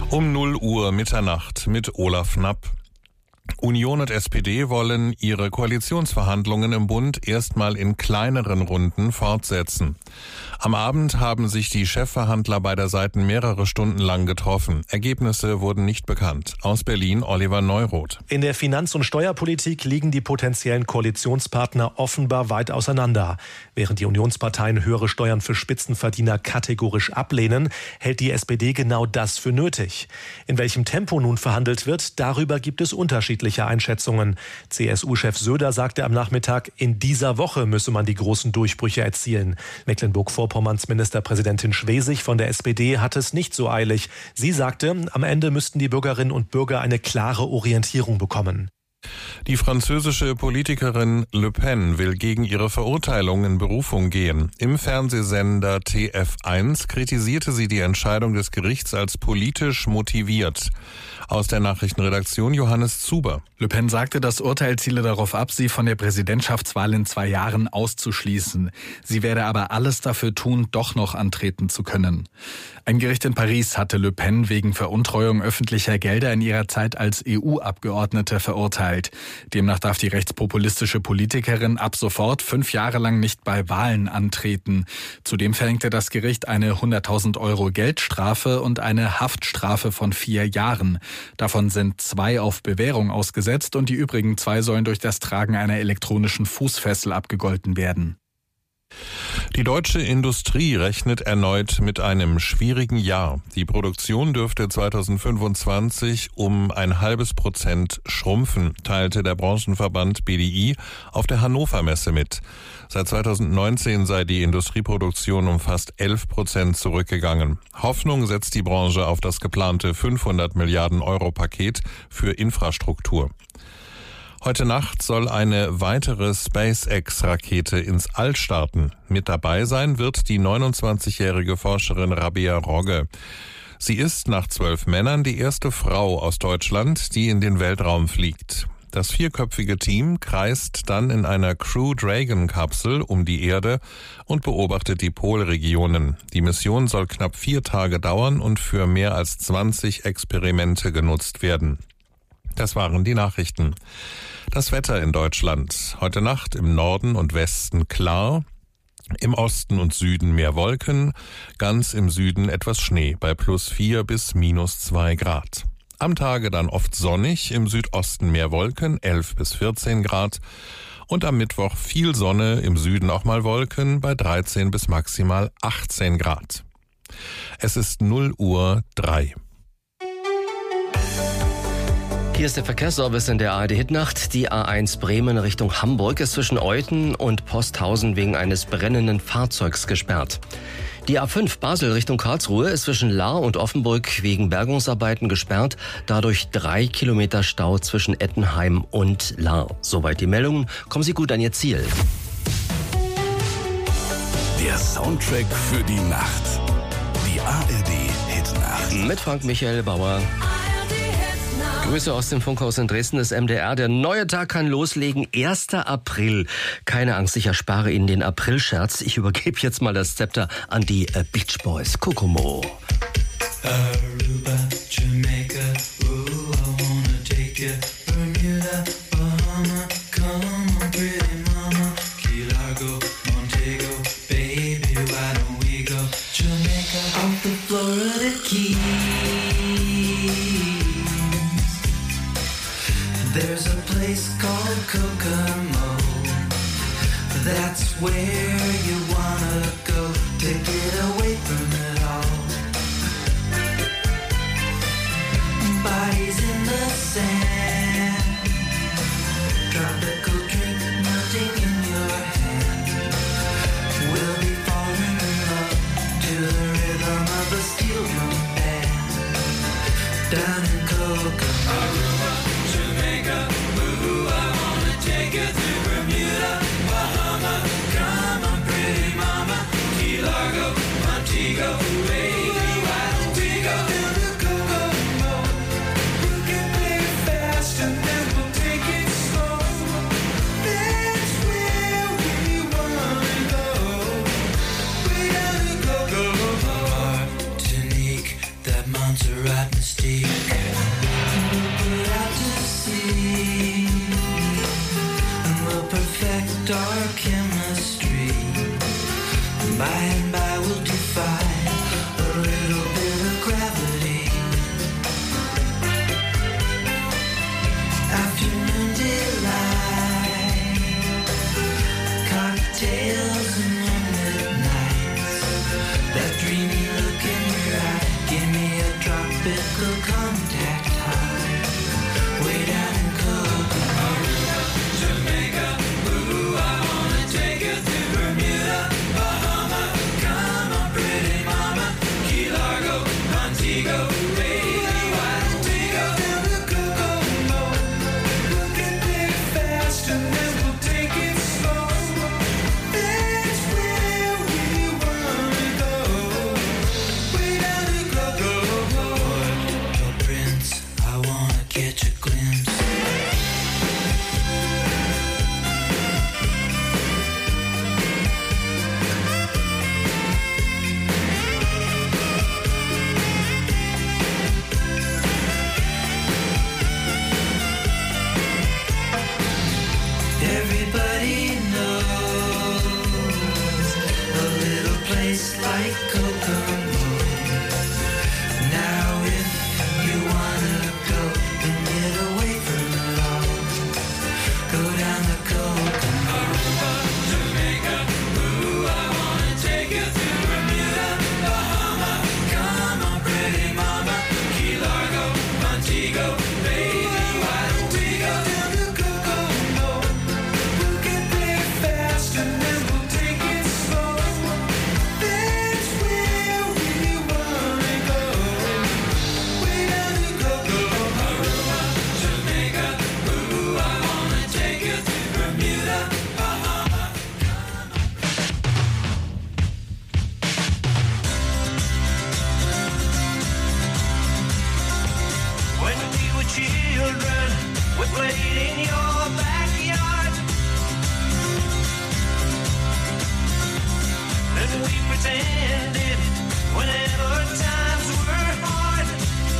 Um 0 Uhr Mitternacht mit Olaf Knapp. Union und SPD wollen ihre Koalitionsverhandlungen im Bund erstmal in kleineren Runden fortsetzen. Am Abend haben sich die Chefverhandler beider Seiten mehrere Stunden lang getroffen. Ergebnisse wurden nicht bekannt. Aus Berlin Oliver Neuroth. In der Finanz- und Steuerpolitik liegen die potenziellen Koalitionspartner offenbar weit auseinander. Während die Unionsparteien höhere Steuern für Spitzenverdiener kategorisch ablehnen, hält die SPD genau das für nötig. In welchem Tempo nun verhandelt wird, darüber gibt es unterschiedliche Einschätzungen. CSU-Chef Söder sagte am Nachmittag, in dieser Woche müsse man die großen Durchbrüche erzielen. Mecklenburg-Vorpommerns Ministerpräsidentin Schwesig von der SPD hat es nicht so eilig. Sie sagte, am Ende müssten die Bürgerinnen und Bürger eine klare Orientierung bekommen. Die französische Politikerin Le Pen will gegen ihre Verurteilung in Berufung gehen. Im Fernsehsender TF1 kritisierte sie die Entscheidung des Gerichts als politisch motiviert. Aus der Nachrichtenredaktion Johannes Zuber. Le Pen sagte, das Urteil ziele darauf ab, sie von der Präsidentschaftswahl in 2 Jahren auszuschließen. Sie werde aber alles dafür tun, doch noch antreten zu können. Ein Gericht in Paris hatte Le Pen wegen Veruntreuung öffentlicher Gelder in ihrer Zeit als EU-Abgeordnete verurteilt. Demnach darf die rechtspopulistische Politikerin ab sofort 5 Jahre lang nicht bei Wahlen antreten. Zudem verhängte das Gericht eine 100.000 € Geldstrafe und eine Haftstrafe von 4 Jahren. Davon sind 2 auf Bewährung ausgesetzt und die übrigen 2 sollen durch das Tragen einer elektronischen Fußfessel abgegolten werden. Die deutsche Industrie rechnet erneut mit einem schwierigen Jahr. Die Produktion dürfte 2025 um 0,5% schrumpfen, teilte der Branchenverband BDI auf der Hannover Messe mit. Seit 2019 sei die Industrieproduktion um fast 11% zurückgegangen. Hoffnung setzt die Branche auf das geplante 500 Milliarden € Paket für Infrastruktur. Heute Nacht soll eine weitere SpaceX-Rakete ins All starten. Mit dabei sein wird die 29-jährige Forscherin Rabea Rogge. Sie ist nach 12 Männern die erste Frau aus Deutschland, die in den Weltraum fliegt. Das 4-köpfige Team kreist dann in einer Crew Dragon-Kapsel um die Erde und beobachtet die Polregionen. Die Mission soll knapp 4 Tage dauern und für mehr als 20 Experimente genutzt werden. Das waren die Nachrichten. Das Wetter in Deutschland. Heute Nacht im Norden und Westen klar. Im Osten und Süden mehr Wolken. Ganz im Süden etwas Schnee bei +4 bis -2 Grad. Am Tage dann oft sonnig. Im Südosten mehr Wolken, 11 bis 14 Grad. Und am Mittwoch viel Sonne. Im Süden auch mal Wolken bei 13 bis maximal 18 Grad. Es ist 0 Uhr 3. Hier ist der Verkehrsservice in der ARD-Hitnacht. Die A1 Bremen Richtung Hamburg ist zwischen Euthen und Posthausen wegen eines brennenden Fahrzeugs gesperrt. Die A5 Basel Richtung Karlsruhe ist zwischen Lahr und Offenburg wegen Bergungsarbeiten gesperrt. Dadurch 3 Kilometer Stau zwischen Ettenheim und Lahr. Soweit die Meldungen. Kommen Sie gut an Ihr Ziel. Der Soundtrack für die Nacht. Die ARD-Hitnacht. Mit Frank Michael Bauer. Grüße aus dem Funkhaus in Dresden des MDR. Der neue Tag kann loslegen. 1. April. Keine Angst, ich erspare Ihnen den Aprilscherz. Ich übergebe jetzt mal das Zepter an die Beach Boys. Kokomo. Aruba, Jamaica, ooh, I wanna take you. Bermuda, Bahama, come on, pretty mama. Key Largo, Montego, baby, why don't we go? Jamaica, off the Florida Keys. There's a place called Kokomo. That's where you wanna go to get away from it all. Bodies in the sand, tropical drink melting in your hand. We'll be falling in love to the rhythm of a steel drum band. Down in Kokomo. Jamaica, ooh, I wanna take you to Bermuda, Bahama, come on, pretty mama, Key Largo, Montego, baby, why don't we go to Kokomo? We can play it fast and then we'll take it slow. That's where we wanna go. We gotta go, Martinique, that once a right mistake. We'll put out to sea, and we'll perfect our chemistry. By and by we'll defy a little bit of gravity. Afternoon delight, cocktails and moonlit nights. That dreamy look in your eye gave me a tropical contact high. Way down in Kokomo, Jamaica, ooh, I wanna take you to Bermuda, Bahama. Come on, pretty mama, Key Largo, Montego, baby, why don't we go down to Kokomo? We'll get there fast and then we'll take it slow. That's where we wanna go. Way down to Kokomo. Oh, Prince, I wanna catch a glimpse. Everybody knows a little place like Kokomo. Now if you wanna go and get away from it all, go down the Kokomo. Aruba, Jamaica, ooh, I wanna take you to Bermuda, Bahama. Come on, pretty mama, Key Largo, Montego, baby, why don't we go down to Kokomo? We'll get there fast and then we'll take it slow. That's where we wanna go. Way down to Kokomo. Aruba, Jamaica, ooh, I wanna take you to Bermuda, Bahama. When we were children, we played in your backyard. And we pretended whenever times were hard.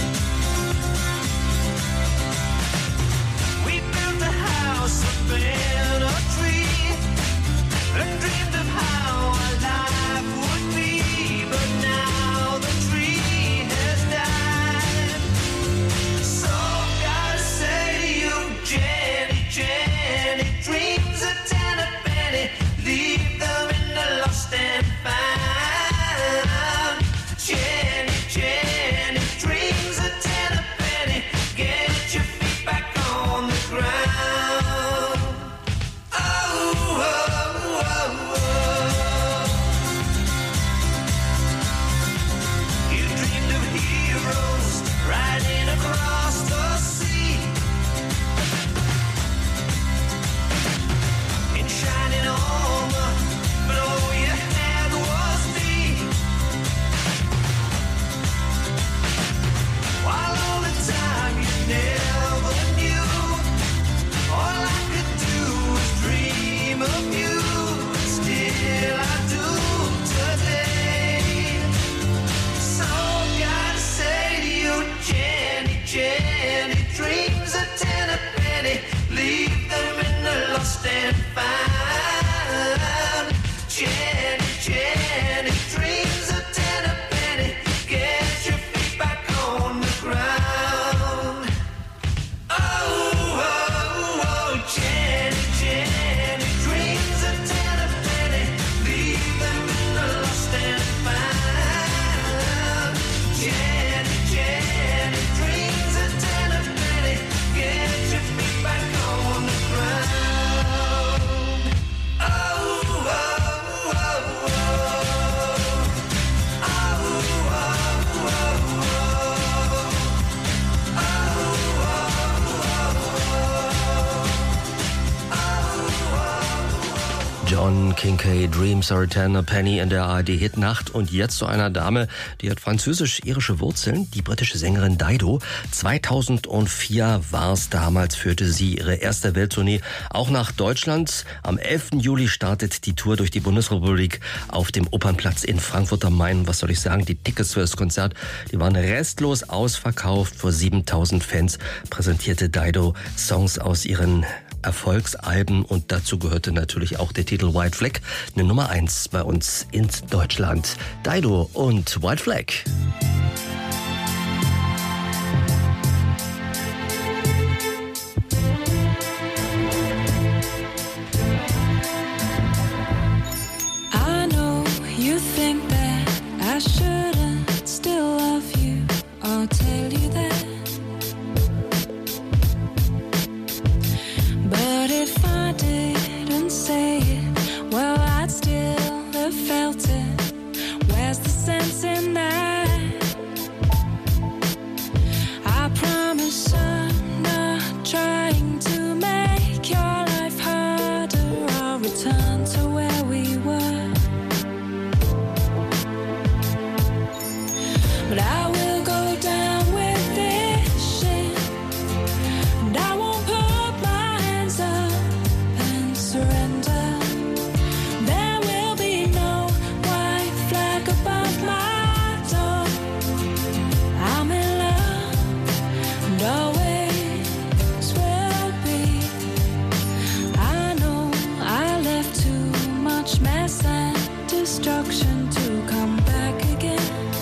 We built a house up in a tree and dreamed of how our life would be. But now the tree has died. So gotta say to you, Jenny, John Kincade, Dreams Are Eternal, Penny in der ARD-Hitnacht. Und jetzt zu einer Dame, die hat französisch-irische Wurzeln, die britische Sängerin Dido. 2004 war es damals, führte sie ihre erste Welttournee auch nach Deutschland. Am 11. Juli startet die Tour durch die Bundesrepublik auf dem Opernplatz in Frankfurt am Main. Was soll ich sagen, die Tickets für das Konzert, die waren restlos ausverkauft. Vor 7000 Fans präsentierte Dido Songs aus ihren Erfolgsalben und dazu gehörte natürlich auch der Titel White Flag, eine Nummer 1 bei uns in Deutschland. Dido und White Flag. I know you think that I shouldn't still love you or tell you that. But if I didn't say it, well, I'd still have felt it. Where's the sense in that? I promise I'm not trying to make your life harder. I'll return to where we were. But I will go down with this shit, and I won't put my hands up and surrender. There will be no white flag above my door. I'm in love and always will be. I know I left too much mess and destruction to come back again.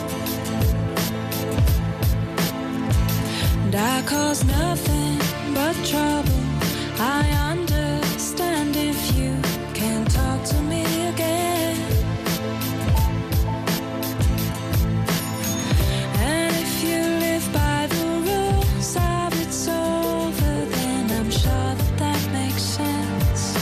And I cause nothing but trouble. I understand if you can't talk to me again. And if you live by the rules of it's over, then I'm sure that that makes sense.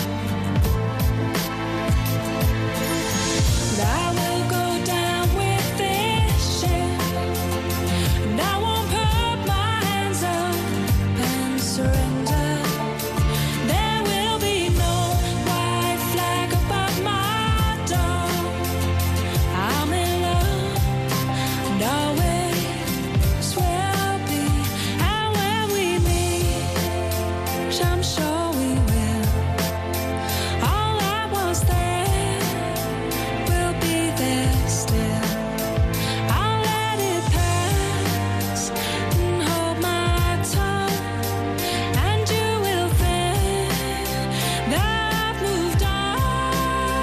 But I will go down with this shit, and I won't put my hands up and surrender. There will be no white flag above my door. I'm in love and always will be. And when we meet, which I'm sure we will, all that was there will be there still. I'll let it pass and hold my tongue, and you will think that I've moved on.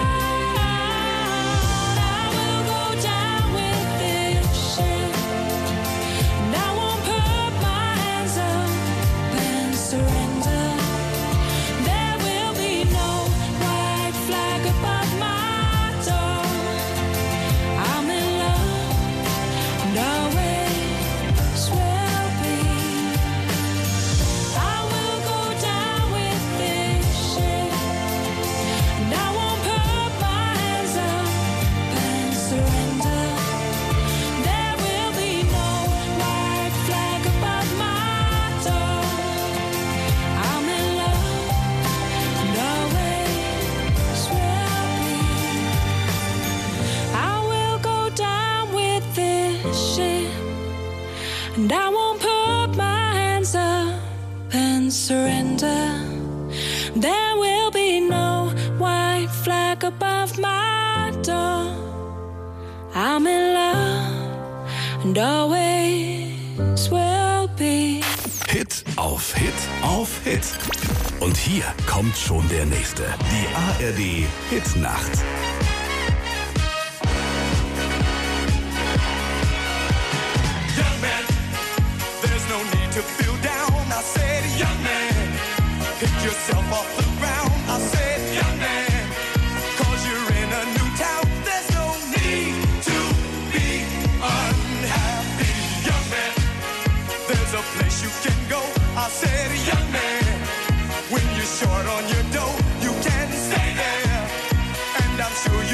I will go down with this shit, and I won't put my hands up and surrender. There will be no white flag above my door. I'm in love and always will be. I will go down with this shit, and I won't put my hands up and surrender. There will be no white flag above my door. I'm in love and always will be. I will go down with this shit, and I won't put my hands up and surrender. There will be no white flag above my door. I'm in love and always will be. Hit auf Hit auf Hit. Und hier kommt schon der nächste. Die ARD Hitnacht. Young man, there's no need to feel down. I said, young man, pick yourself off the ground. I said, young man, 'cause you're in a new town. There's no need to be unhappy. Young man, there's a place you can go. I said, young man, when you're short on your dough, you can stay there. And I'm sure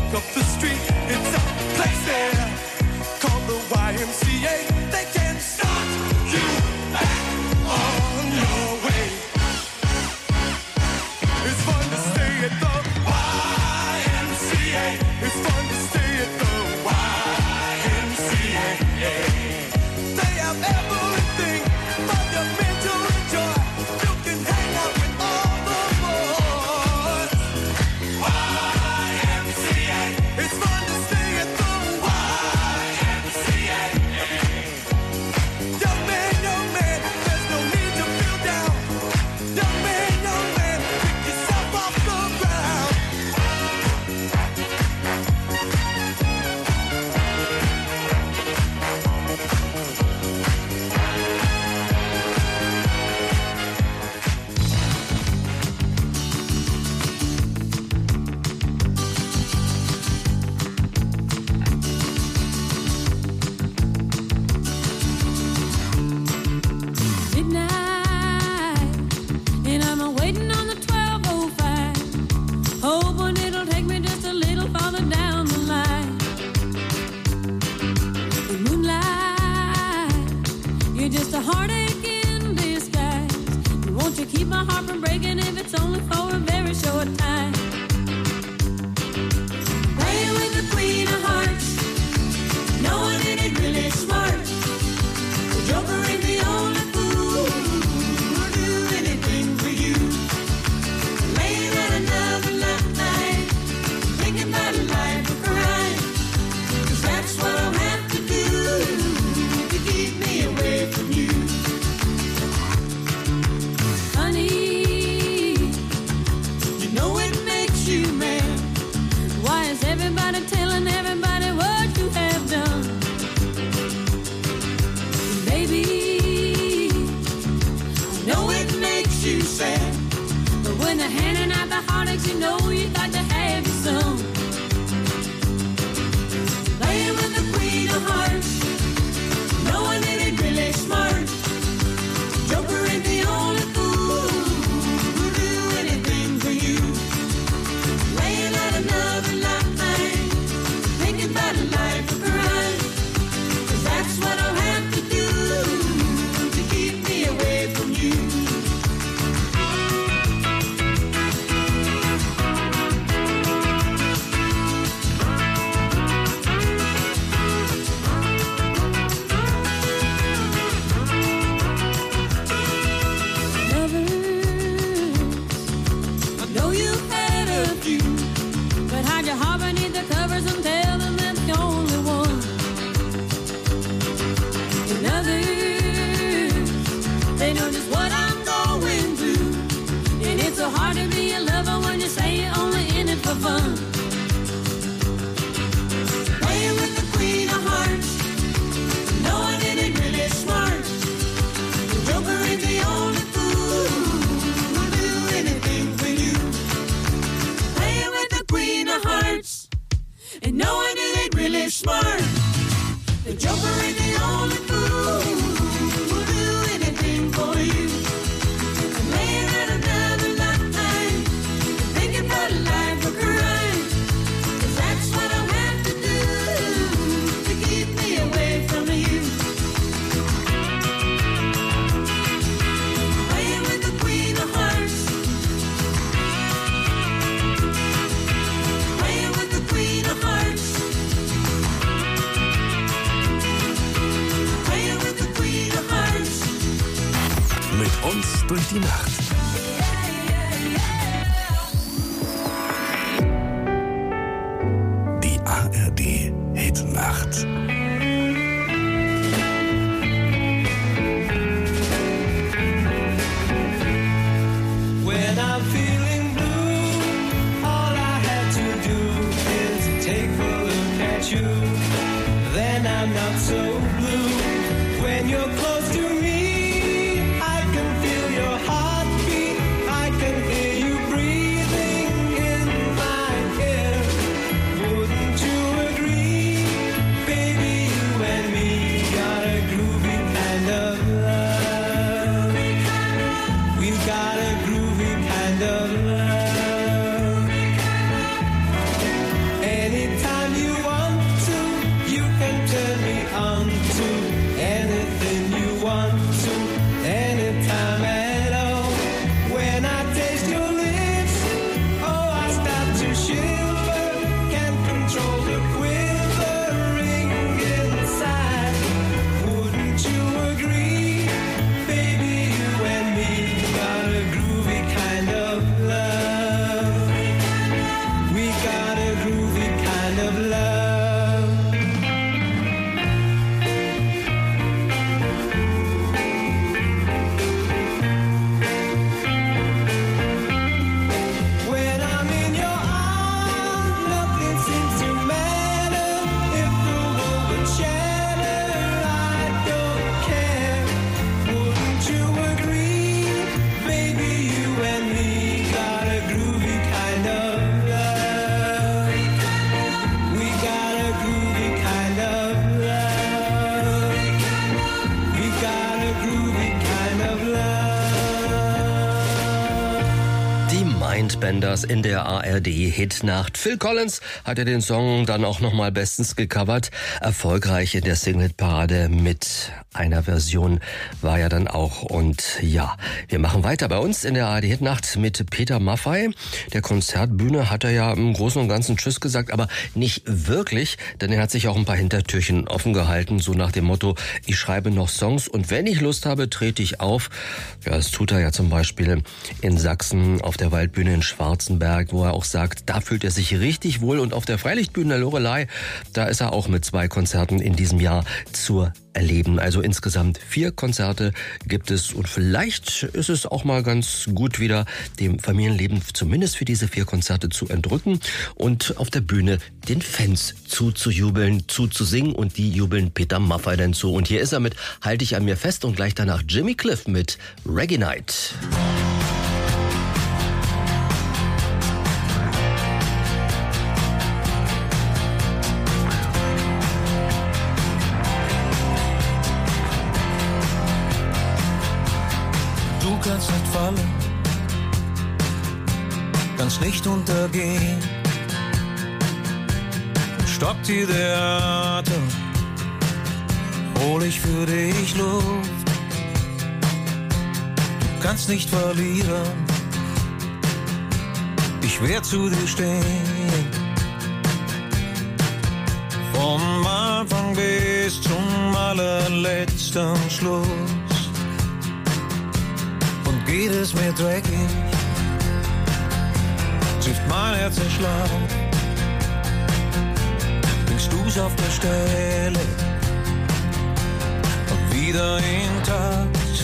walk up the street, it's a place there called the YMCA. They can start you back on your way. It's fun to stay at the YMCA. It's fun to stay at the YMCA. They have everything for your mental enjoy. You can hang out with all the boys. YMCA. It's fun to stay at the YMCA. Young man, there's no need to feel down. Young man, pick yourself off the ground. Midnight, and I'm waiting on the 12:05, hoping it'll take me just a little farther down the line. The moonlight, you're just a heartache in disguise. Won't you keep my heart from breaking if it's only for a very short time? Playing with the Queen of Hearts, knowing it ain't really smart. The Joker ain't the only fool who'll do anything for you. Laying out another love night, thinking about a life of crime. 'Cause that's what I'll have to do to keep me away from you. Honey, you know it makes you mad. Why is everybody telling everybody what you have done? Baby, I know it makes you sad, but when they're handing out the heartaches, you know you got to have your some. Playing with the Queen of Hearts, knowing it ain't really smart. Joker ain't the only fool who'll do anything for you. Laying out another love night, thinking about a life of crime. 'Cause that's what I'll have to do to keep me away from you. Lovers, I know you've had a few, but hide your heart beneath the covers and tell them that's the only one. And others, they know just what I'm going through, and it's so hard to be a lover when you say you're only in it for fun. Playing with the Queen of Hearts, knowing it ain't really smart. The Joker ain't the only fool who'll do anything for you. Playing with the Queen of Hearts, and knowing it ain't really smart. The Joker ain't the only fool who'll do anything for you. And laying out another lifetime, thinking about a life of crime. 'Cause that's what I'll have to do to keep me away from you. Playing with the Queen of Hearts, playing with the Queen of Hearts, playing with the Queen of Hearts. Mit uns durch die Nacht. Die ARD Hitnacht. When I'm feeling blue, all I had to do is take a look at you. Then I'm not so blue. When you're close to me, I can feel your heartbeat. I can hear you breathing in my ear. Wouldn't you agree? Baby, you and me got a groovy kind of love. We've got a groovy kind of love. And Pretenders in der ARD-Hitnacht. Phil Collins hat ja den Song dann auch nochmal bestens gecovert. Erfolgreich in der Single-Parade mit einer Version war ja dann auch. Und ja, wir machen weiter bei uns in der ARD-Hitnacht mit Peter Maffay. Der Konzertbühne hat er ja im Großen und Ganzen Tschüss gesagt, aber nicht wirklich, denn er hat sich auch ein paar Hintertürchen offen gehalten, so nach dem Motto, ich schreibe noch Songs und wenn ich Lust habe, trete ich auf. Ja, das tut er ja zum Beispiel in Sachsen auf der Waldbühne in Schwarzenberg, wo er auch sagt, da fühlt er sich richtig wohl und auf der Freilichtbühne der Loreley, da ist er auch mit 2 Konzerten in diesem Jahr zu erleben. Also insgesamt 4 Konzerte gibt es und vielleicht ist es auch mal ganz gut wieder dem Familienleben zumindest für diese 4 Konzerte zu entrücken und auf der Bühne den Fans zuzujubeln, zuzusingen und die jubeln Peter Maffay dann zu. Und hier ist er mit Halte ich an mir fest und gleich danach Jimmy Cliff mit Reggae Night. Du kannst nicht fallen, kannst nicht untergehen. Stoppt dir der Atem, hol ich für dich Luft. Du kannst nicht verlieren, ich werd zu dir stehen. Vom Anfang bis zum allerletzten Schluss. Geht es mir dreckig, trifft mein Herz den Schlag. Bringst du's auf der Stelle und wieder intakt.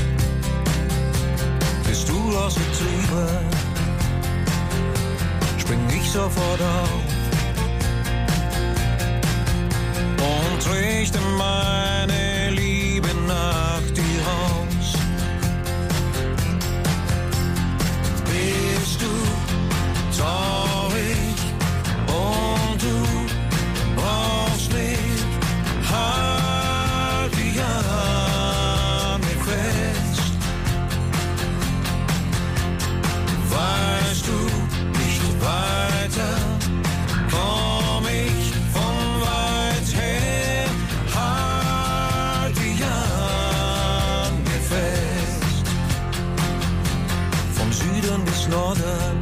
Bist du aus der Triebe, spring ich sofort auf und richte meine Liebe nach dir aus. Traurig und du brauchst mich, halt dich an mir fest. Weißt du nicht weiter, komm ich von weit her, halt dich an mir fest. Vom Süden bis Norden,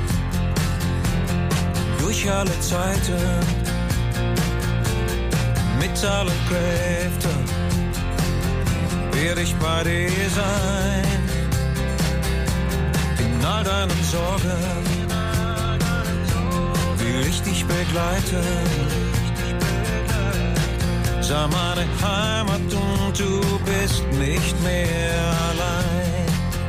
durch alle Zeiten, mit allen Kräften, werde ich bei dir sein. In all deinen Sorgen, will ich dich begleiten. Sei meine Heimat und du bist nicht mehr allein.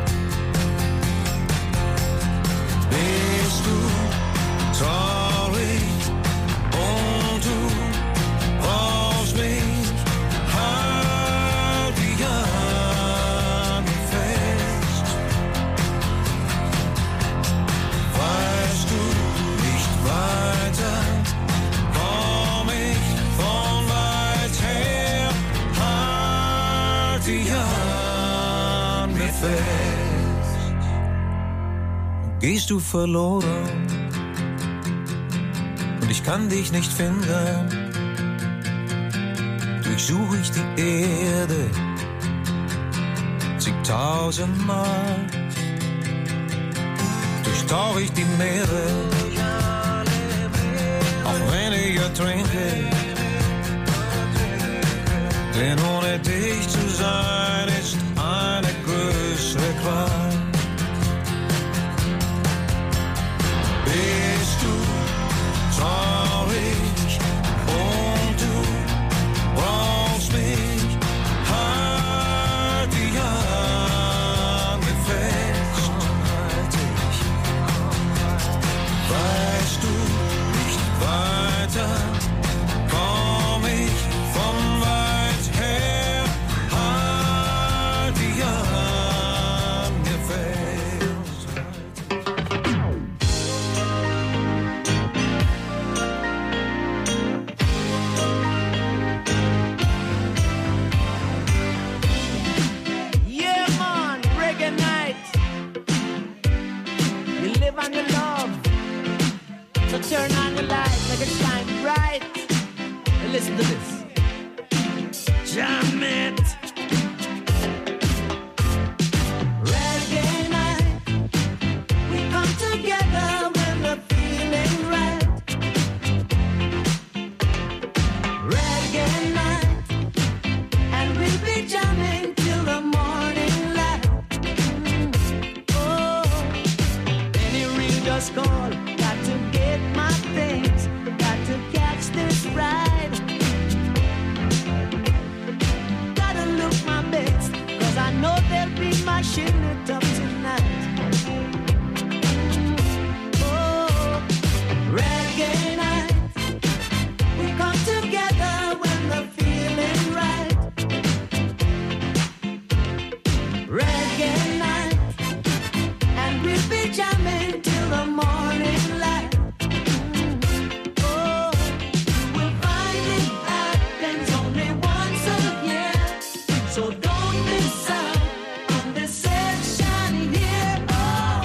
Bist du traurig und du brauchst mich, halt dich an mir fest. Weißt du nicht weiter, komm ich von weit her, halt dich an mir fest. Gehst du verloren, ich kann dich nicht finden, durchsuche ich die Erde zigtausendmal, durchtauche ich die Meere, auch wenn ich ertrinke, denn ohne dich zu sein ist eine größere Qual. Bist du traurig und du brauchst mich, halt dich an mir fest. Weißt du nicht weiter, komm ich von weit her, halt listen to this. Jammit. Reggae night. We come together when we're feeling right. Reggae night. And we'll be jamming till the morning light. Oh, any real just call. Got to get my things. Got to catch this ride. Gotta look my best, 'cause I know they'll be mashing it up tonight. Oh, reggae night. We come together when we're feeling right. Reggae night. And we'll be jamming till the morning light. Oh, you will find it happens only once a year. So don't miss out on this session here. Oh.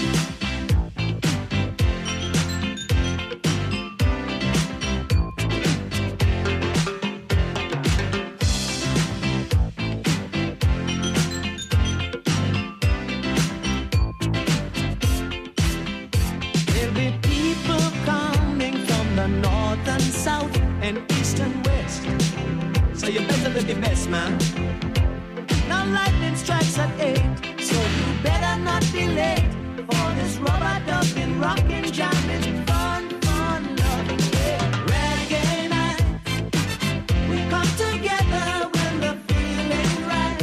There'll be people coming from the north and south and east and west. So you better live your best, man. Now lightning strikes at 8, so you better not be late for this rubber dubbing, rockin', jamming, fun, love. Yeah. Reggae night. We come together when we're feeling right.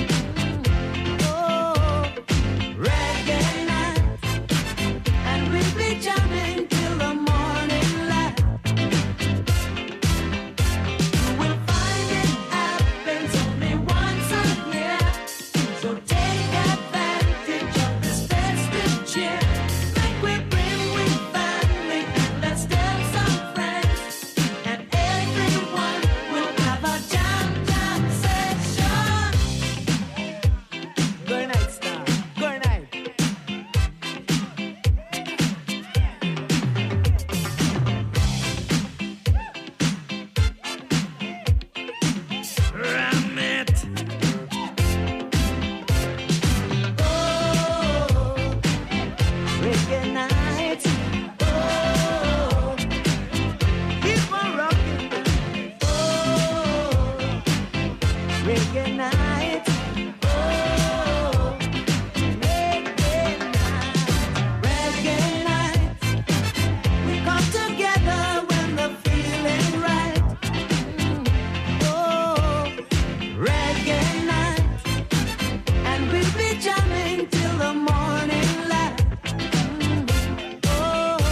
Oh, reggae night. And we'll be jamming till the morning light. You will find it happens only once a year. So take advantage of this festive cheer. Like we bring with family and let's tell some friends. And everyone will have a jam session. Good night, star. Good night. Ram it. Oh, reggae night. Oh, keep on rocking. Oh, reggae night. Oh, reggae night. Reggae night. We come together when we're feeling right. Oh, reggae night. And we'll be jamming till the morning light. Oh,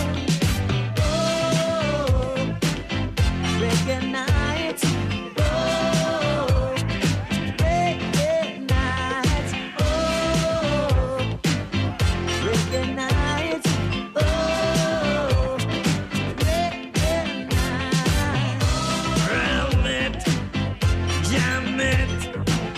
reggae night. Oh, reggae night. Oh, reggae night. Oh, reggae night. Ram it, jam it.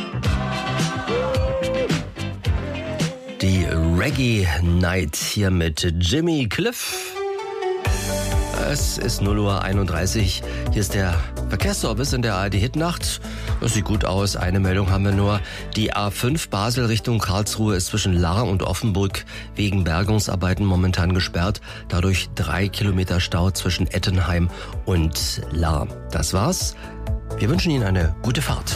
Die Reggae Night hier mit Jimmy Cliff. Es ist 0:31 Uhr. Hier ist der Verkehrsservice in der ARD-Hitnacht. Das sieht gut aus. Eine Meldung haben wir nur. Die A5 Basel Richtung Karlsruhe ist zwischen Lahr und Offenburg wegen Bergungsarbeiten momentan gesperrt. Dadurch 3 Kilometer Stau zwischen Ettenheim und Lahr. Das war's. Wir wünschen Ihnen eine gute Fahrt.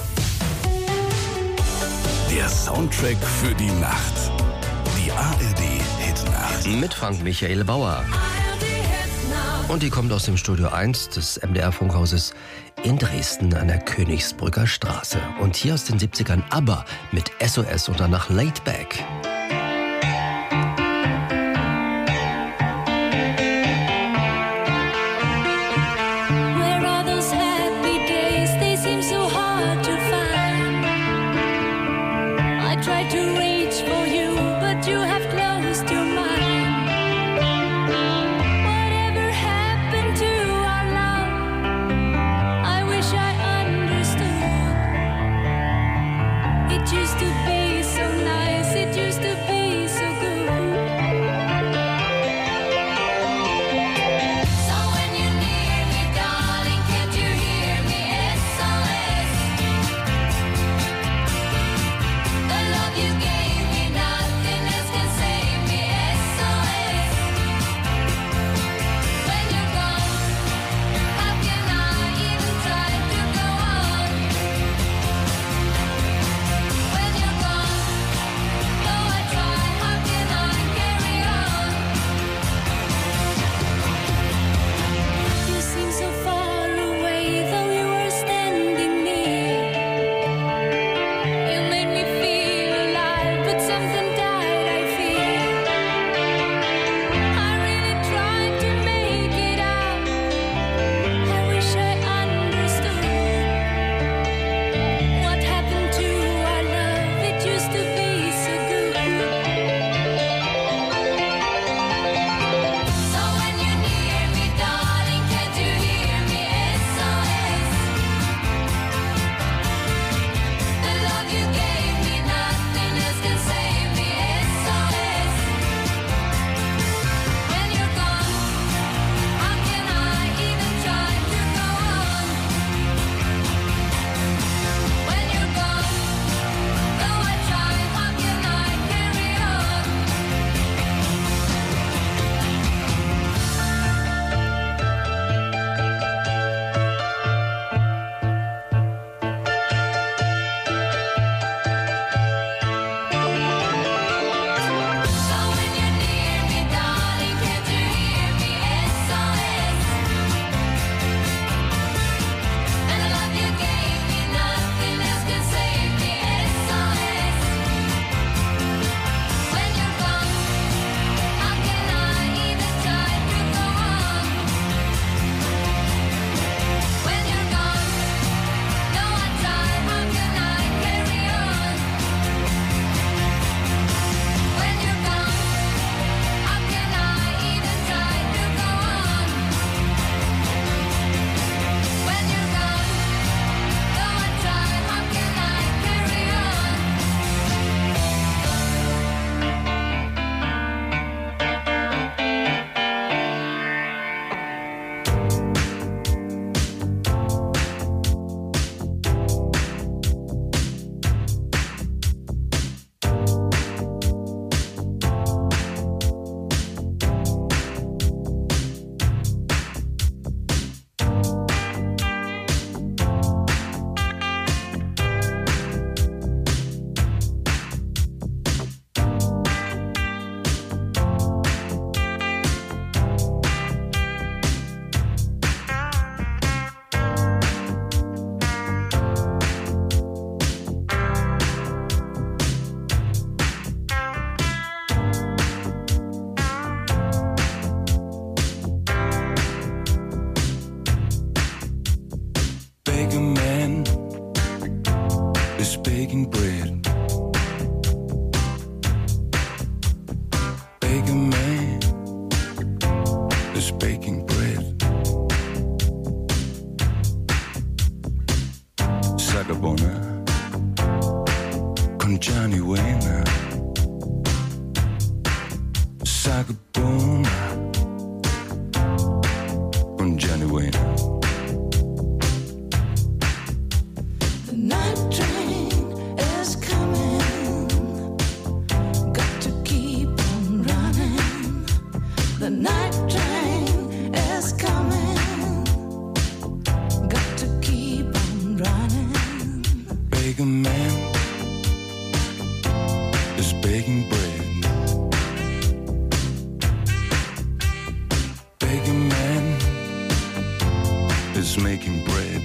Der Soundtrack für die Nacht. Die ARD-Hitnacht. Mit Frank Michael Bauer. Und die kommt aus dem Studio 1 des MDR-Funkhauses in Dresden an der Königsbrücker Straße. Und hier aus den 70ern ABBA mit SOS und danach Laid Back. Where are those happy days? They seem so hard to find. I tried to reach for you, but you have closed your mind. Whatever happened to our love? I wish I understood. It used to be so nice. It used to Sagabona con Johnny Wayne. Sagabona con Johnny Wayne. The night train is coming. Got to keep on running. The night train is coming. Got to keep on running. Baker man is baking bread. Baker man is making bread.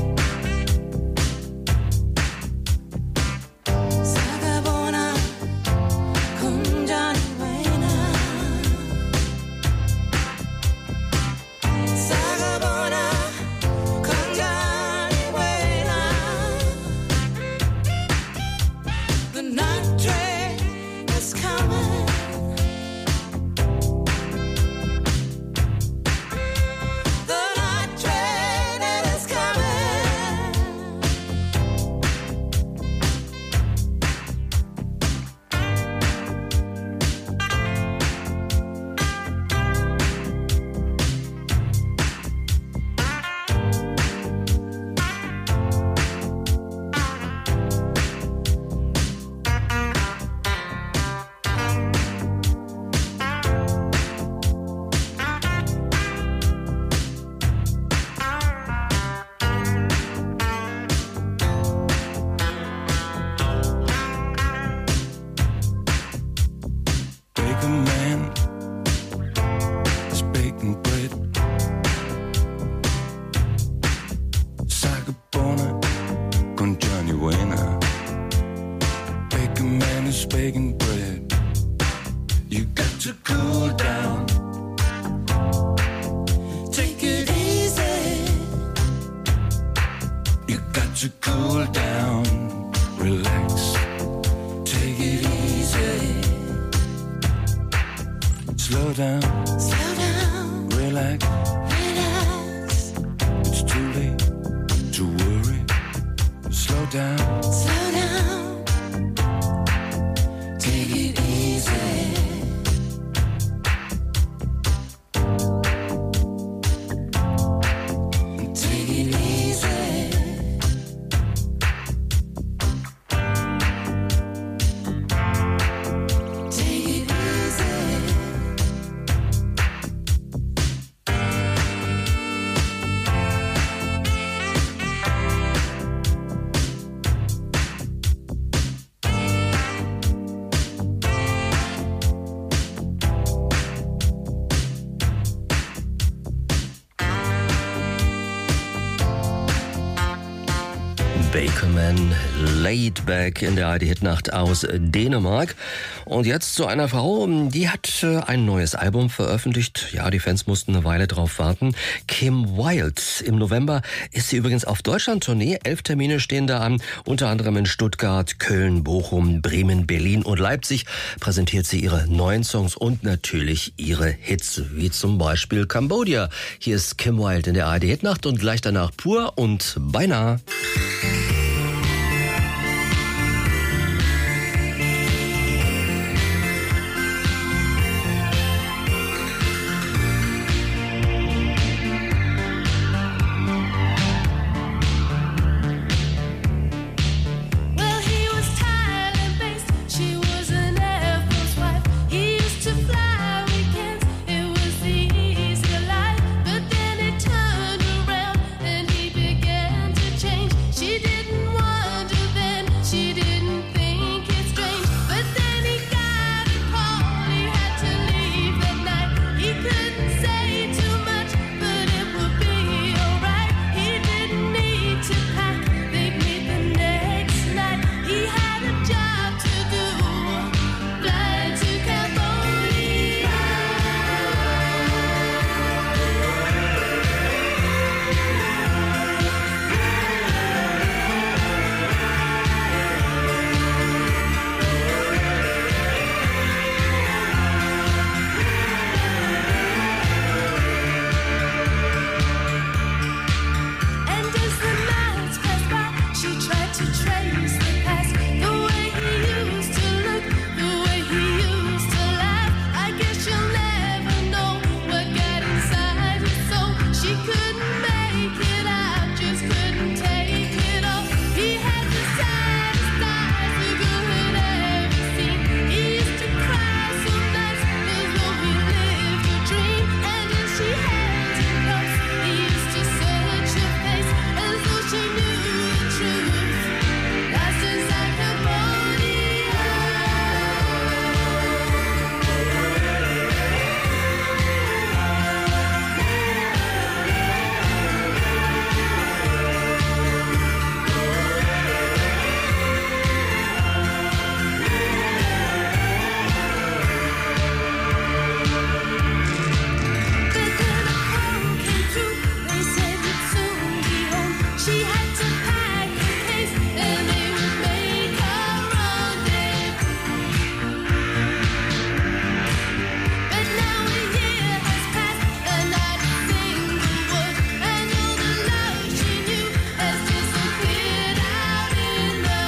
Sagabona con Johnny Wayne. Sagabona con Johnny Wayne. The night train is coming. The night train is coming. Baker man is baking bread. Sagabona con Johnny Wayne. Baker man is baking bread. You got to cool down. Take it easy. You got to cool down. Relax. Take it easy. Slow down. Slow down. Relax. Relax. It's too late to worry. Slow down. Slow down. Take it easy. Take it easy. Take it easy. Bakerman, Laid Back in der ARD-Hitnacht aus Dänemark. Und jetzt zu einer Frau, die hat ein neues Album veröffentlicht. Ja, die Fans mussten eine Weile drauf warten. Kim Wilde. Im November ist sie übrigens auf Deutschland-Tournee. 11 Termine stehen da an. Unter anderem in Stuttgart, Köln, Bochum, Bremen, Berlin und Leipzig präsentiert sie ihre neuen Songs und natürlich ihre Hits, wie zum Beispiel Cambodia. Hier ist Kim Wilde in der ARD-Hitnacht und gleich danach Pur und Beinahe. Well, he was Thailand-based. She was an Air Force wife. He used to fly weekends. It was the easy life. But then it turned around and he began to change. She had to pack a case and they would make her run it. But now a year has passed and not a single word, and all the love she knew has disappeared out in the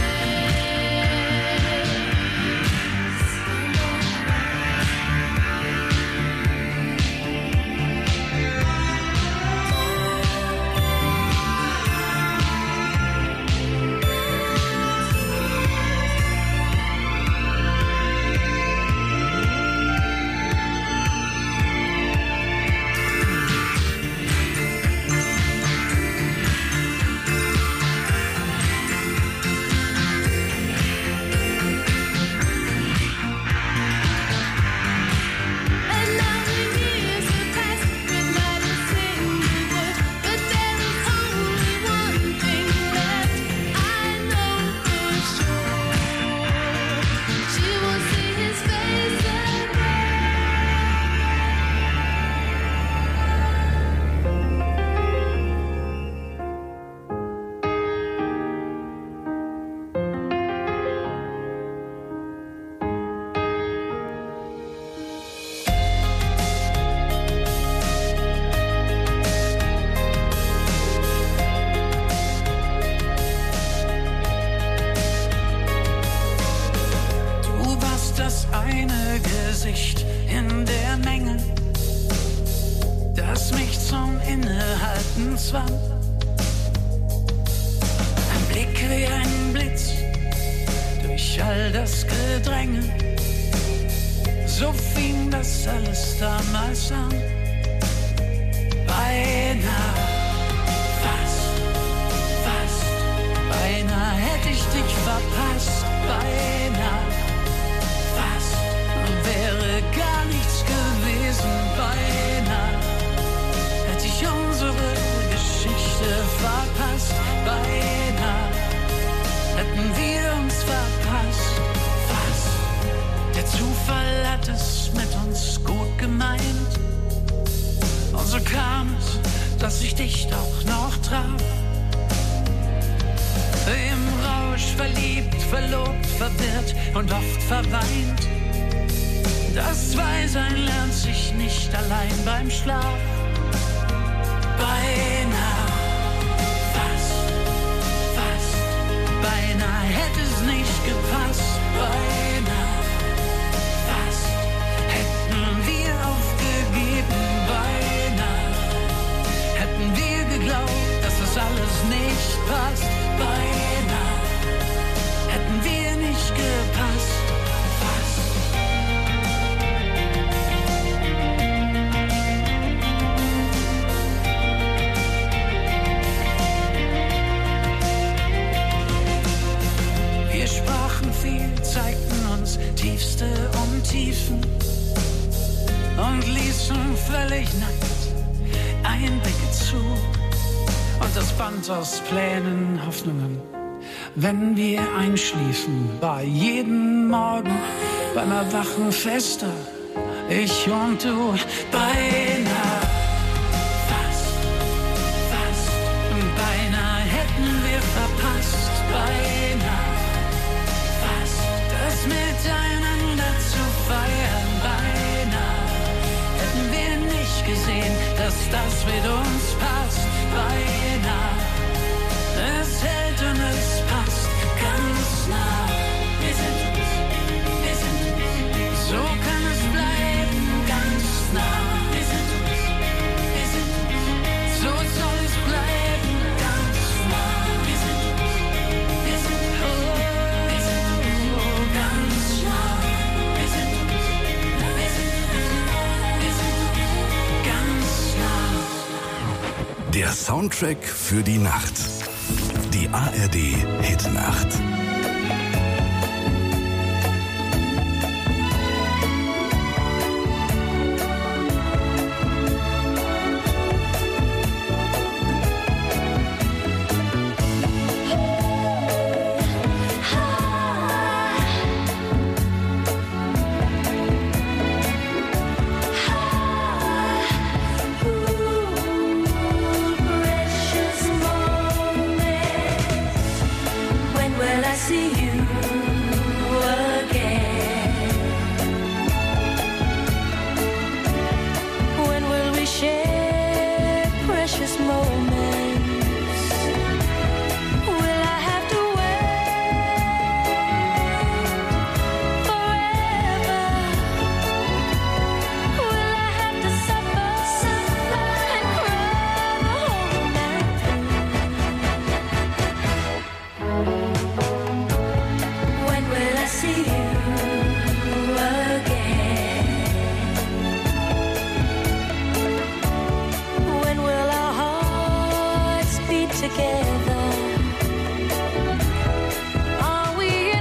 in der Menge, das mich zum Innehalten zwang. Ein Blick wie ein Blitz durch all das Gedränge, so fing das alles damals an. Beinahe, fast, beinahe hätte ich dich verpasst, beinahe, fast, wäre gar nichts gewesen, beinahe hätte ich unsere Geschichte verpasst, beinahe hätten wir uns verpasst, fast. Der Zufall hat es mit uns gut gemeint, und so kam es, dass ich dich doch noch traf. Im Rausch verliebt, verlobt, verwirrt und oft verweint. Das Weisein lernt sich nicht allein beim Schlaf. Beinahe, fast, beinahe hätte es nicht gepasst. Beinahe, fast, hätten wir aufgegeben. Beinahe hätten wir geglaubt, dass das alles nicht passt. Beinahe hätten wir nicht gepasst. Wir sprachen viel, zeigten uns tiefste Untiefen und ließen völlig nackt Einblicke zu. Und das Band aus Plänen, Hoffnungen, wenn wir einschliefen, war jeden Morgen beim Erwachen fester, ich und du. Beinahe, fast, beinahe hätten wir verpasst, beinahe, fast, das miteinander zu feiern, beinahe hätten wir nicht gesehen, dass das mit uns passt, beinahe, es hält und es passt ganz nah. Wir sind uns, so kann es bleiben, ganz nah. Wir sind uns, so soll es bleiben, ganz nah. Wir sind ganz nah. Wir sind ganz nah. Der Soundtrack für die Nacht. Die ARD Hitnacht. Precious moment. together. Are we in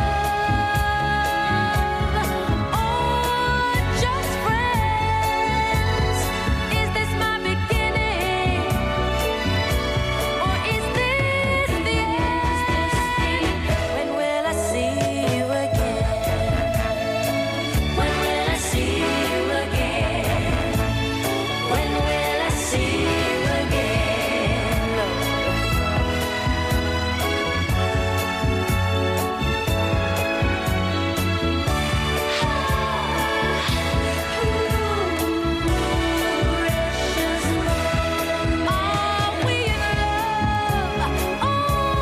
love or just friends? Is this my beginning or is this the end? When will I see you again? When will I see you again? When will I see you again, Lord? Precious, are we in love or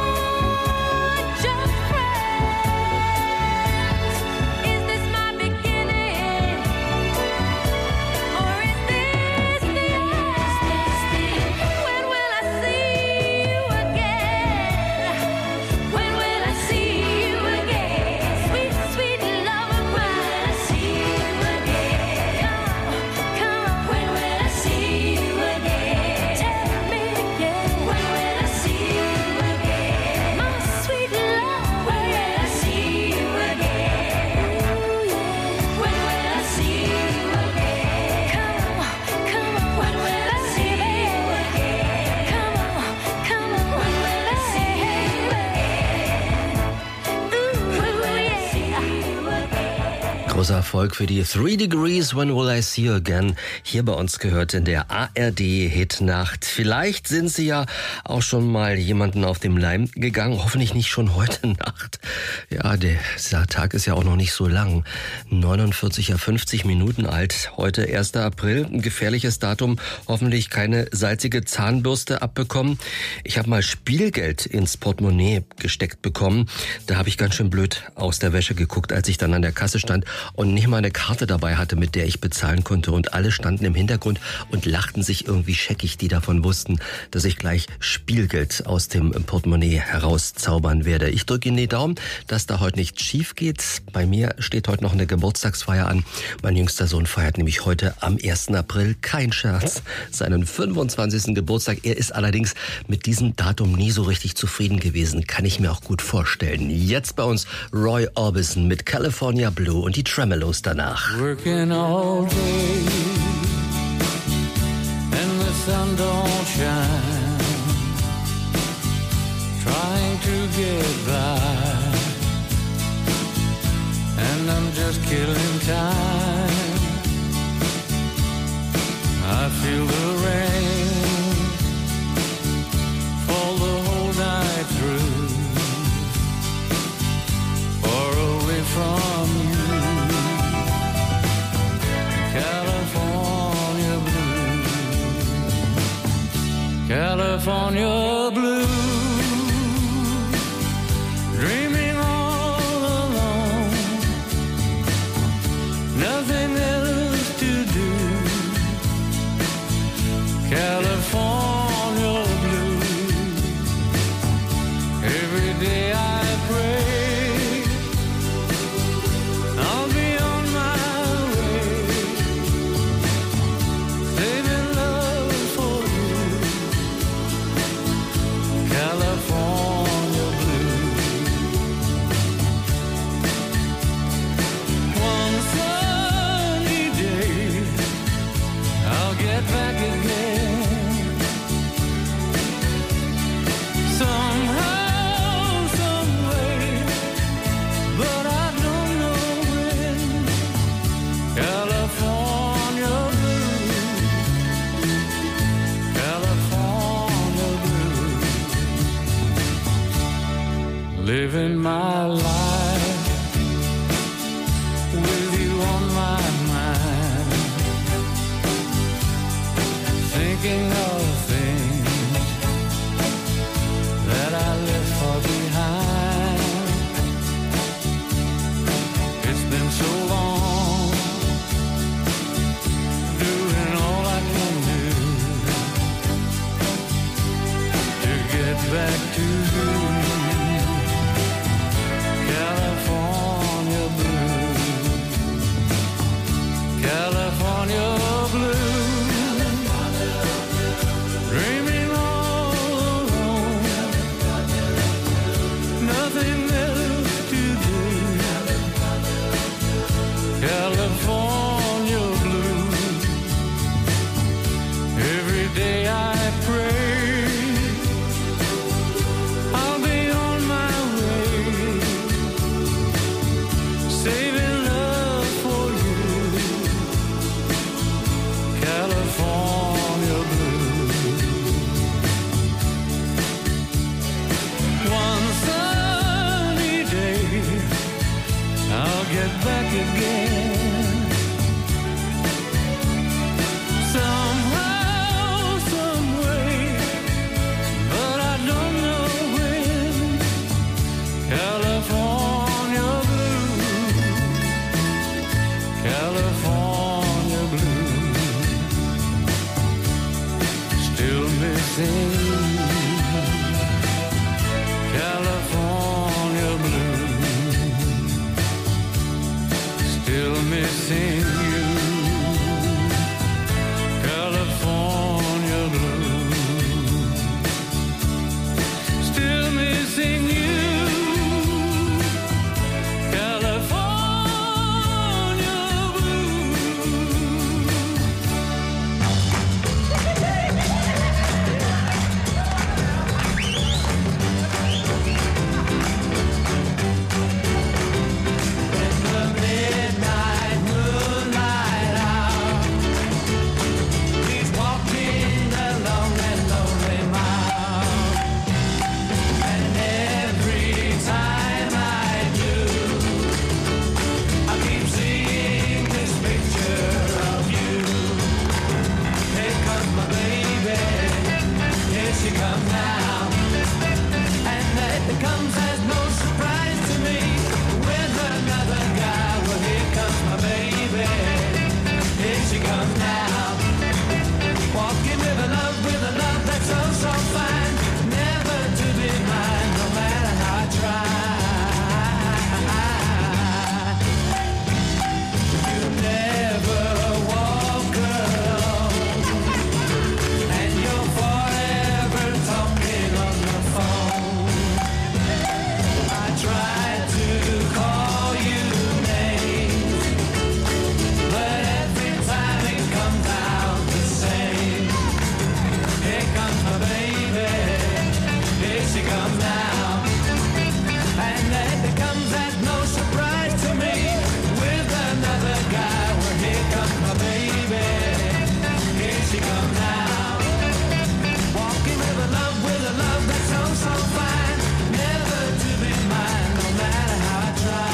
just friends? Is this my beginning or is this the end? When will I see you again? When will I see you again? Sweet, sweet love of mine. I see you again. Come on. When will I see you again? Tell me again. When will I see you again? My sweet love. When will I see you again? Ooh, yeah. When will I see you again? Come on, come on. When will I see you again? Come on, come on. When will I see you again? Ooh, yeah. Großer Erfolg für die 3 Degrees, When Will I See You Again, hier bei uns gehört in der ARD-Hitnacht. Vielleicht sind Sie ja auch schon mal jemanden auf dem Leim gegangen, hoffentlich nicht schon heute Nacht. Ja, dieser Tag ist ja auch noch nicht so lang, 50 Minuten alt, heute 1. April, ein gefährliches Datum, hoffentlich keine salzige Zahnbürste abbekommen. Ich habe mal Spielgeld ins Portemonnaie gesteckt bekommen, da habe ich ganz schön blöd aus der Wäsche geguckt, als ich dann an der Kasse stand und nicht mal eine Karte dabei hatte, mit der ich bezahlen konnte. Und alle standen im Hintergrund und lachten sich irgendwie scheckig, die davon wussten, dass ich gleich Spielgeld aus dem Portemonnaie herauszaubern werde. Ich drücke Ihnen die Daumen, dass da heute nichts schief geht. Bei mir steht heute noch eine Geburtstagsfeier an. Mein jüngster Sohn feiert nämlich heute am 1. April, kein Scherz, seinen 25. Geburtstag. Er ist allerdings mit diesem Datum nie so richtig zufrieden gewesen. Kann ich mir auch gut vorstellen. Jetzt bei uns Roy Orbison mit California Blue und die Tremelos danach. Working all day and the sun don't shine, trying to get by, and I'm just killing time. I feel the rain fall the whole night through, far away from you. California blue, California blue, dreaming all alone, nothing else to do. California blue, every day I pray I'll be on my way, saving love for you. California blue. One sunny day I'll get back again. Somehow, someway, but I don't know when. California blue, California blue, living my life with you on my mind, thinking of things that I left far behind. It's been so long, doing all I can do to get back to you. California blue, California blue, dreaming all alone. now. And that comes as no surprise to me. With another guy, well, here comes my baby. Here she comes now. Walking with a love that's so, so fine. Never to be mine, no matter how I try. You never walk alone, and you're forever talking on the phone. I try to call you names, but every time it comes out the same. Here comes my baby, here she comes now. And that comes as no surprise to me. With another guy, well, here comes my baby, here she comes now. Walking with a love that's so, so fine. Never to be mine, no matter how I try.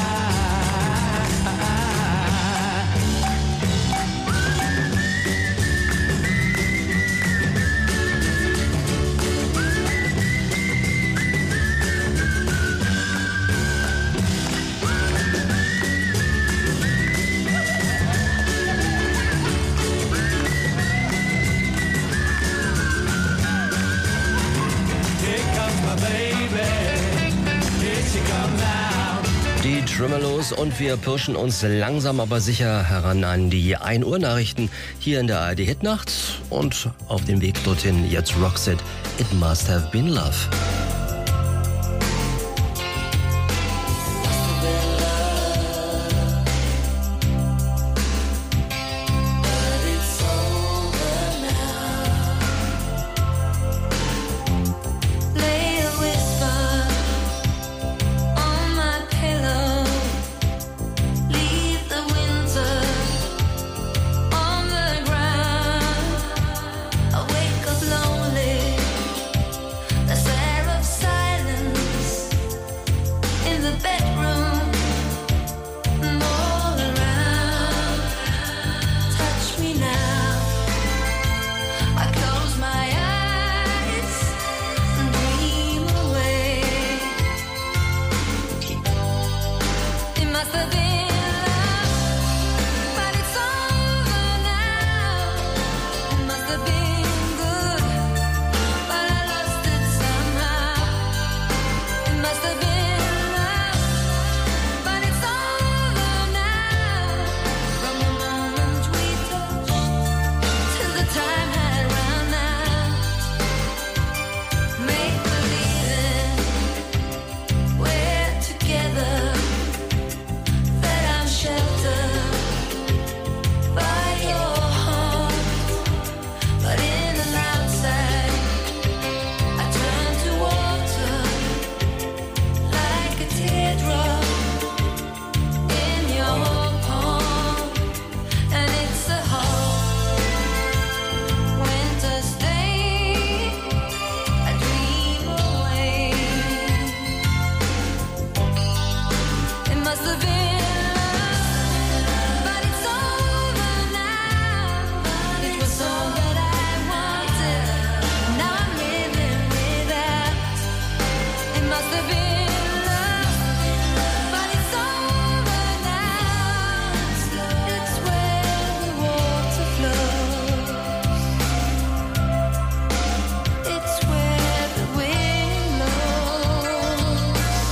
Here comes my baby, here she comes now. Die Tremelos und wir pirschen uns langsam aber sicher heran an die 1 Uhr Nachrichten hier in der ARD Hitnacht und auf dem Weg dorthin jetzt Roxette, It Must Have Been Love. Lay a whisper on my pillow. Leave the winter on the ground. I wake up lonely. The air of silence in the bedroom. And all around. Touch me now. I close my eyes and dream away. It must have been love, but it's over now. It must have been good, but I lost it somehow. It must have been love, but it's over now. From the moment we touched till the time had run out. Make believing we're together, that I'm sheltered by your heart. But in and outside, I turn to water like a teardrop in your palm. And it's a hard winter's day. I dream away. It must have been love, but it's over now. It was all that I wanted. Now I'm living without. It must have been love, but it's over now. It's where the water flows. It's where the wind blows.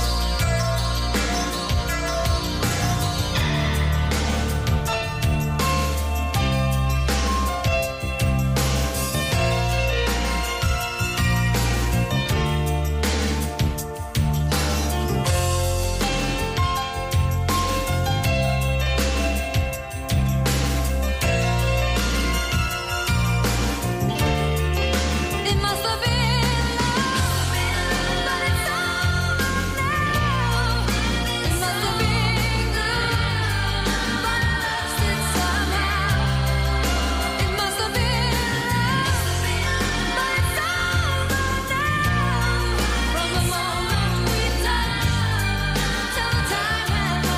It must have been love, but it's over now. It must have been good, but I lost it somehow. It must have been love, but it's over now. From the moment we touched till the time had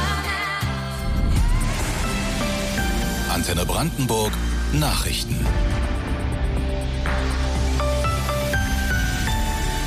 run out. Antenne Brandenburg Nachrichten.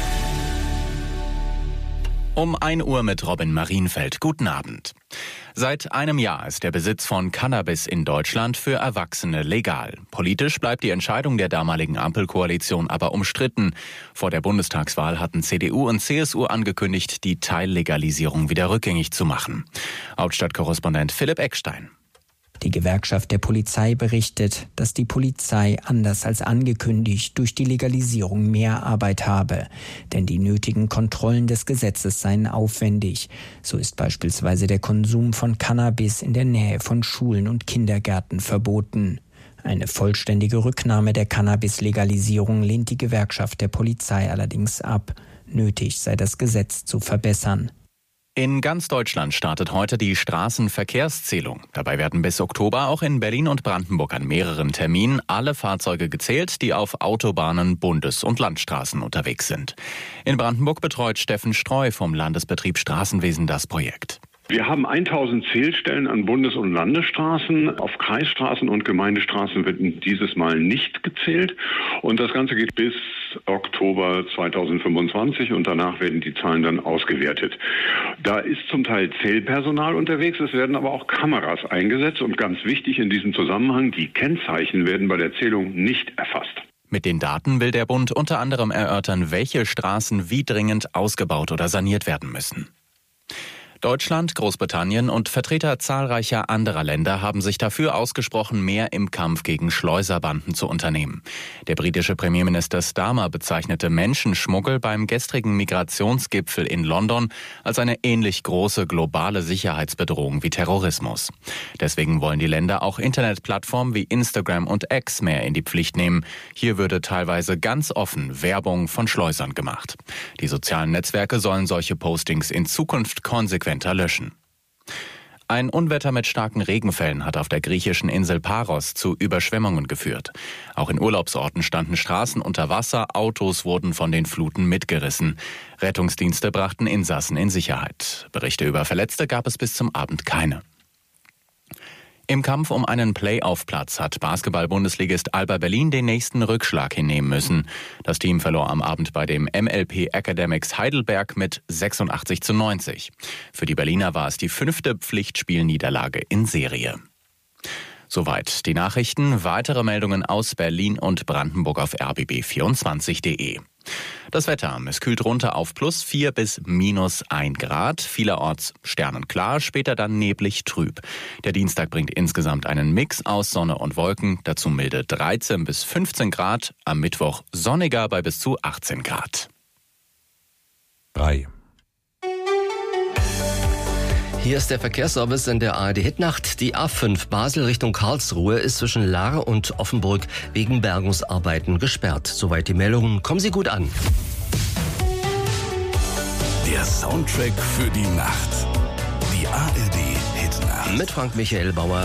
Um 1 Uhr mit Robin Marienfeld. Guten Abend. Seit einem Jahr ist der Besitz von Cannabis in Deutschland für Erwachsene legal. Politisch bleibt die Entscheidung der damaligen Ampelkoalition aber umstritten. Vor der Bundestagswahl hatten CDU und CSU angekündigt, die Teillegalisierung wieder rückgängig zu machen. Hauptstadtkorrespondent Philipp Eckstein. Die Gewerkschaft der Polizei berichtet, dass die Polizei, anders als angekündigt, durch die Legalisierung mehr Arbeit habe. Denn die nötigen Kontrollen des Gesetzes seien aufwendig. So ist beispielsweise der Konsum von Cannabis in der Nähe von Schulen und Kindergärten verboten. Eine vollständige Rücknahme der Cannabis-Legalisierung lehnt die Gewerkschaft der Polizei allerdings ab. Nötig sei das Gesetz zu verbessern. In ganz Deutschland startet heute die Straßenverkehrszählung. Dabei werden bis Oktober auch in Berlin und Brandenburg an mehreren Terminen alle Fahrzeuge gezählt, die auf Autobahnen, Bundes- und Landstraßen unterwegs sind. In Brandenburg betreut Steffen Streu vom Landesbetrieb Straßenwesen das Projekt. Wir haben 1000 Zählstellen an Bundes- und Landesstraßen. Auf Kreisstraßen und Gemeindestraßen wird dieses Mal nicht gezählt. Und das Ganze geht bis Oktober 2025 und danach werden die Zahlen dann ausgewertet. Da ist zum Teil Zählpersonal unterwegs, es werden aber auch Kameras eingesetzt. Und ganz wichtig in diesem Zusammenhang, die Kennzeichen werden bei der Zählung nicht erfasst. Mit den Daten will der Bund unter anderem erörtern, welche Straßen wie dringend ausgebaut oder saniert werden müssen. Deutschland, Großbritannien und Vertreter zahlreicher anderer Länder haben sich dafür ausgesprochen, mehr im Kampf gegen Schleuserbanden zu unternehmen. Der britische Premierminister Starmer bezeichnete Menschenschmuggel beim gestrigen Migrationsgipfel in London als eine ähnlich große globale Sicherheitsbedrohung wie Terrorismus. Deswegen wollen die Länder auch Internetplattformen wie Instagram und X mehr in die Pflicht nehmen. Hier würde teilweise ganz offen Werbung von Schleusern gemacht. Die sozialen Netzwerke sollen solche Postings in Zukunft konsequent löschen. Ein Unwetter mit starken Regenfällen hat auf der griechischen Insel Paros zu Überschwemmungen geführt. Auch in Urlaubsorten standen Straßen unter Wasser, Autos wurden von den Fluten mitgerissen. Rettungsdienste brachten Insassen in Sicherheit. Berichte über Verletzte gab es bis zum Abend keine. Im Kampf um einen Playoff-Platz hat Basketball-Bundesligist Alba Berlin den nächsten Rückschlag hinnehmen müssen. Das Team verlor am Abend bei dem MLP Academics Heidelberg mit 86:90. Für die Berliner war es die 5. Pflichtspielniederlage in Serie. Soweit die Nachrichten. Weitere Meldungen aus Berlin und Brandenburg auf rbb24.de. Das Wetter, es kühlt runter auf +4 bis -1 Grad, vielerorts sternenklar, später dann neblig trüb. Der Dienstag bringt insgesamt einen Mix aus Sonne und Wolken, dazu milde 13 bis 15 Grad, am Mittwoch sonniger bei bis zu 18 Grad. 3. Hier ist der Verkehrsservice in der ARD-Hitnacht. Die A5 Basel Richtung Karlsruhe ist zwischen Lahr und Offenburg wegen Bergungsarbeiten gesperrt. Soweit die Meldungen. Kommen Sie gut an. Der Soundtrack für die Nacht. Die ARD-Hitnacht. Mit Frank Michael Bauer.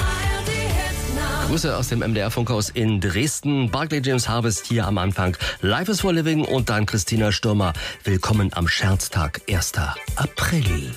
Grüße aus dem MDR-Funkhaus in Dresden. Barclay James Harvest hier am Anfang. Life is for Living und dann Christina Stürmer. Willkommen am Scherztag, 1. April.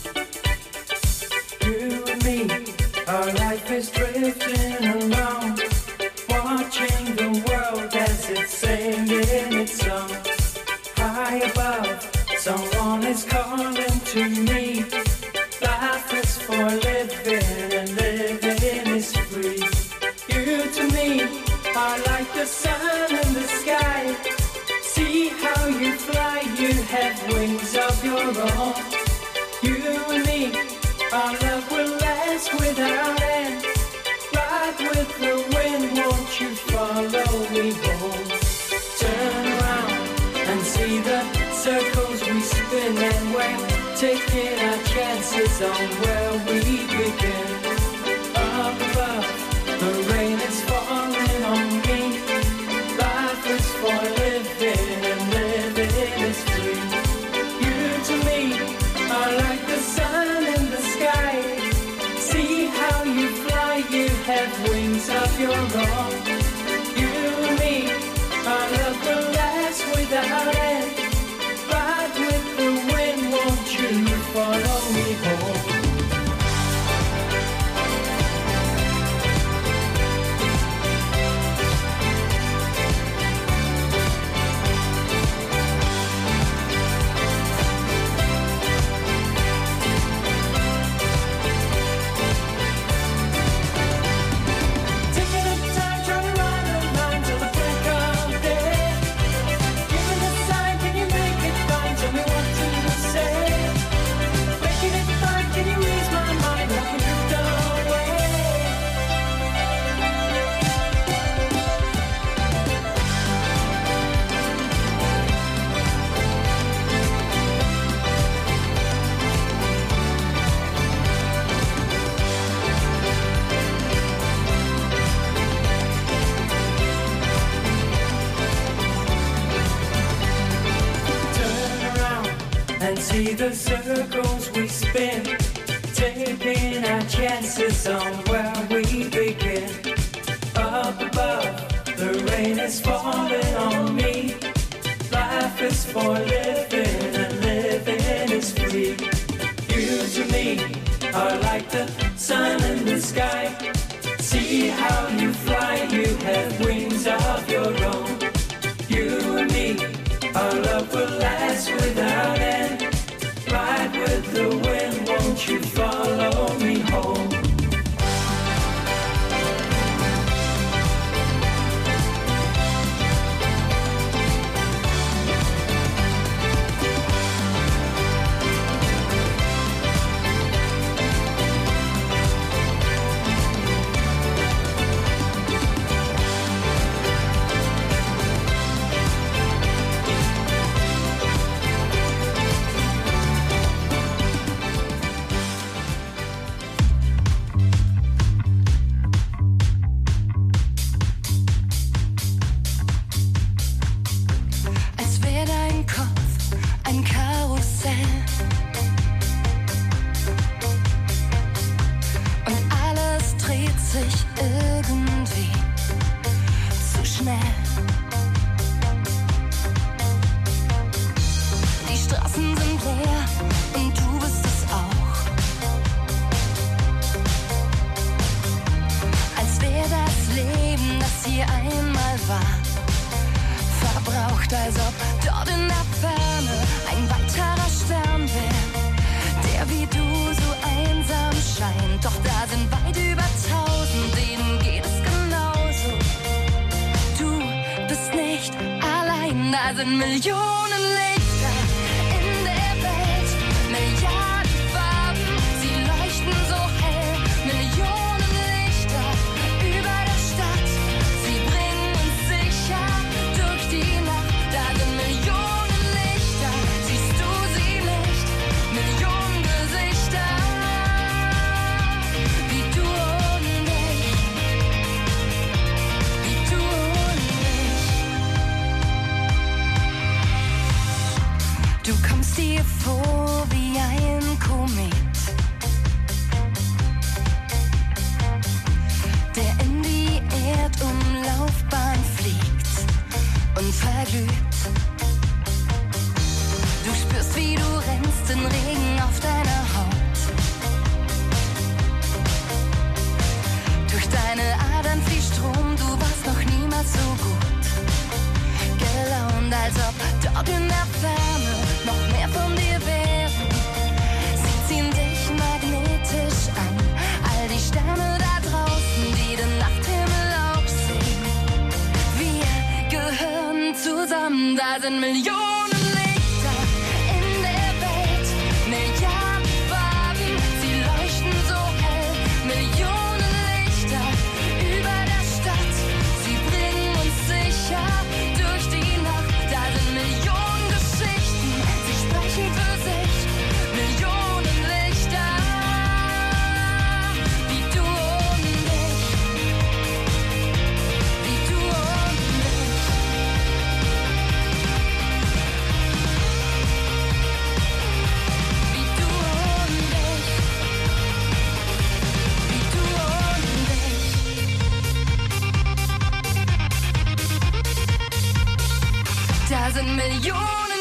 Our life is drifting along, watching the world as it's singing its song. High above, someone is calling to me. Life is for living and living is free. You to me are like the sun in the sky. See how you fly, you have wings of your own. You and me, our love will last without end. Ride with the wind, won't you follow me home? Turn around and see the circles we spin, and we're taking our chances on where we begin. Up above, the rain is falling on me. Life is for living and living is free. You to me are like the sun in the sky. See how you fly, you have wings of your own. You and me, our love will last without end. Ride with the wind, won't you follow me home? See the circles we spin, taking our chances on where we begin. Up above, the rain is falling on me. Life is for living and living is free. You to me are like the sun in the sky. See how you fly, you have wings of your own. You and me, our love will last without end. Ride with the wind, won't you follow me home? Als ob dort in der Ferne ein weiterer Stern wäre, der wie du so einsam scheint. Doch da sind weit über 1000, denen geht es genauso. Du bist nicht allein, da sind Millionen Lichter in der Welt, Milliarden Farben, sie leuchten so hell. Millionen Lichter über der Stadt, sie bringen uns sicher durch die Nacht. Da sind Millionen Lichter, siehst du sie nicht? Millionen Gesichter, wie du und ich, wie du und ich. Du kommst dir vor wie ein Komet, der in die Erdumlaufbahn fliegt und verglüht. Du spürst, wie du rennst, den Regen auf deiner Haut. Durch deine Adern fließt Strom, du warst noch niemals so gut gelaunt, als ob dort in der Ferne noch mehr von dir wären. Sie ziehen dich magnetisch an, all die Sterne da draußen, die den Nachthimmel auch sehen. Wir gehören zusammen, da sind Millionen Lichter in der Welt, Milliarden Farben, sie leuchten so hell. Millionen Lichter über der Stadt, sie bringen uns sicher durch die Nacht. Da sind Millionen Geschichten, sie sprechen für sich. Millionen Lichter, wie du und ich, wie du und ich. Wie du und ich, wie du und ich. Da sind Millionen